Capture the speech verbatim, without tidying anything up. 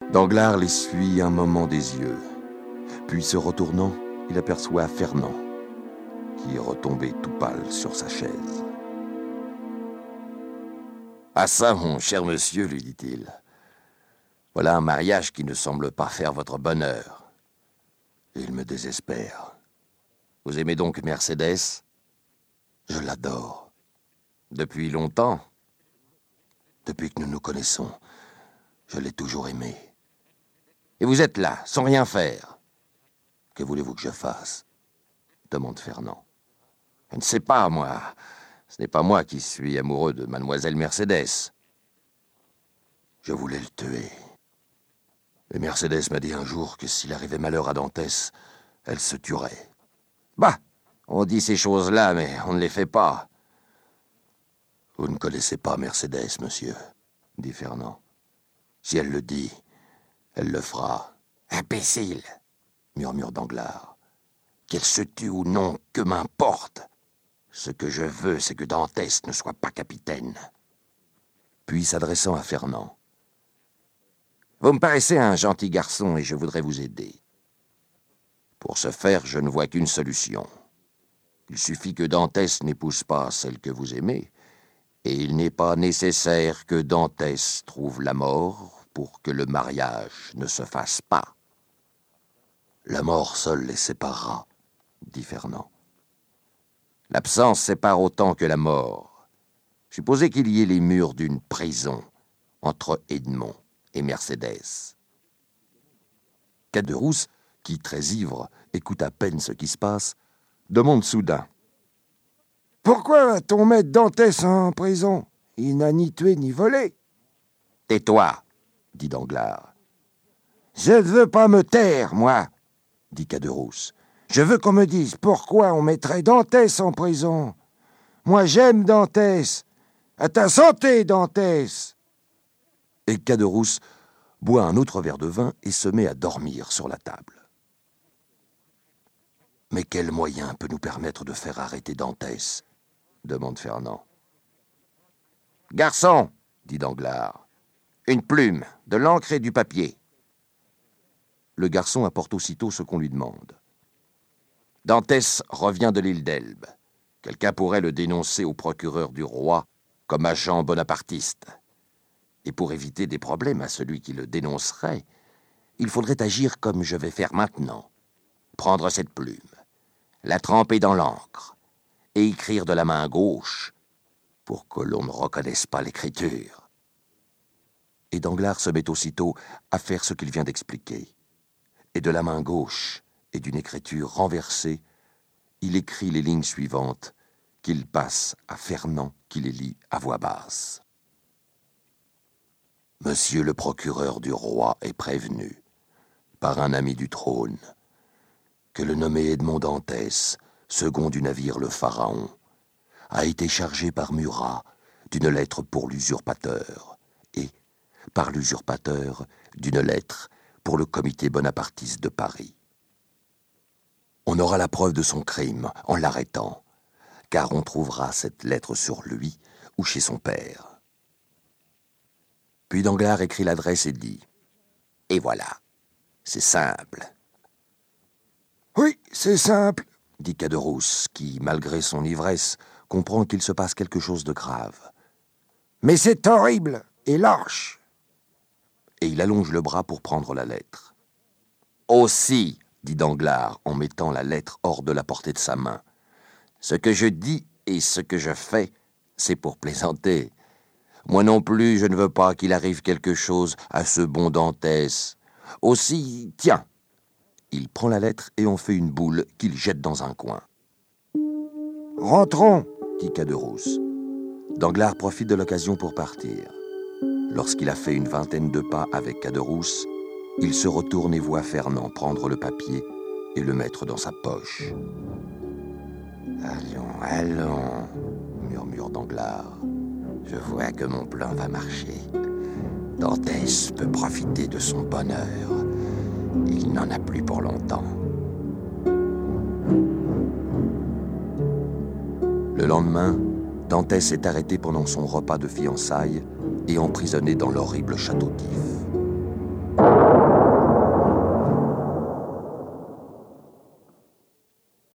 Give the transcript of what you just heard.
Danglars l'essuie un moment des yeux. Puis, se retournant, il aperçoit Fernand, qui est retombé tout pâle sur sa chaise. « Ah ça, mon cher monsieur, lui dit-il. Voilà un mariage qui ne semble pas faire votre bonheur. Il me désespère. Vous aimez donc Mercédès ? Je l'adore. Depuis longtemps ? Depuis que nous nous connaissons, je l'ai toujours aimée. Et vous êtes là, sans rien faire. Que voulez-vous que je fasse ? Demande Fernand. Je ne sais pas, moi. Ce n'est pas moi qui suis amoureux de mademoiselle Mercédès. Je voulais le tuer. Et Mercédès m'a dit un jour que s'il arrivait malheur à Dantès, elle se tuerait. Bah, on dit ces choses-là, mais on ne les fait pas. Vous ne connaissez pas Mercédès, monsieur, dit Fernand. Si elle le dit, elle le fera. Imbécile, murmure Danglars. Qu'elle se tue ou non, que m'importe. Ce que je veux, c'est que Dantès ne soit pas capitaine. Puis, s'adressant à Fernand. Vous me paraissez un gentil garçon et je voudrais vous aider. Pour ce faire, je ne vois qu'une solution. Il suffit que Dantès n'épouse pas celle que vous aimez, et il n'est pas nécessaire que Dantès trouve la mort pour que le mariage ne se fasse pas. La mort seule les séparera, dit Fernand. L'absence sépare autant que la mort. Supposez qu'il y ait les murs d'une prison entre Edmond et Mercédès. Caderousse, qui, très ivre, écoute à peine ce qui se passe, demande soudain. « Pourquoi va-t-on mettre Dantès en prison ? Il n'a ni tué ni volé. »« Tais-toi, dit Danglars. »« Je ne veux pas me taire, moi, dit Caderousse. Je veux qu'on me dise pourquoi on mettrait Dantès en prison. Moi, j'aime Dantès. À ta santé, Dantès !» Et Caderousse boit un autre verre de vin et se met à dormir sur la table. « Mais quel moyen peut nous permettre de faire arrêter Dantès ?» demande Fernand. « Garçon, dit Danglars, une plume, de l'encre et du papier. » Le garçon apporte aussitôt ce qu'on lui demande. Dantès revient de l'île d'Elbe. Quelqu'un pourrait le dénoncer au procureur du roi comme agent bonapartiste. Et pour éviter des problèmes à celui qui le dénoncerait, il faudrait agir comme je vais faire maintenant. Prendre cette plume, la tremper dans l'encre et écrire de la main gauche pour que l'on ne reconnaisse pas l'écriture. Et Danglars se met aussitôt à faire ce qu'il vient d'expliquer. Et de la main gauche et d'une écriture renversée, il écrit les lignes suivantes qu'il passe à Fernand qui les lit à voix basse. « Monsieur le procureur du roi est prévenu, par un ami du trône, que le nommé Edmond Dantès, second du navire le Pharaon, a été chargé par Murat d'une lettre pour l'usurpateur et, par l'usurpateur, d'une lettre pour le comité bonapartiste de Paris. On aura la preuve de son crime en l'arrêtant, car on trouvera cette lettre sur lui ou chez son père. » Puis Danglars écrit l'adresse et dit « Et voilà, c'est simple. » « Oui, c'est simple, » dit Caderousse, qui, malgré son ivresse, comprend qu'il se passe quelque chose de grave. « Mais c'est horrible et lâche. » Et il allonge le bras pour prendre la lettre. « Aussi, » dit Danglars en mettant la lettre hors de la portée de sa main, « ce que je dis et ce que je fais, c'est pour plaisanter. Moi non plus, je ne veux pas qu'il arrive quelque chose à ce bon Dantès. Aussi, tiens !» Il prend la lettre et en fait une boule qu'il jette dans un coin. « Rentrons, » dit Caderousse. Danglars profite de l'occasion pour partir. Lorsqu'il a fait une vingtaine de pas avec Caderousse, il se retourne et voit Fernand prendre le papier et le mettre dans sa poche. « Allons, allons, » murmure Danglars. « Je vois que mon plan va marcher. Dantès peut profiter de son bonheur. Il n'en a plus pour longtemps. » Le lendemain, Dantès est arrêté pendant son repas de fiançailles et emprisonné dans l'horrible château d'If.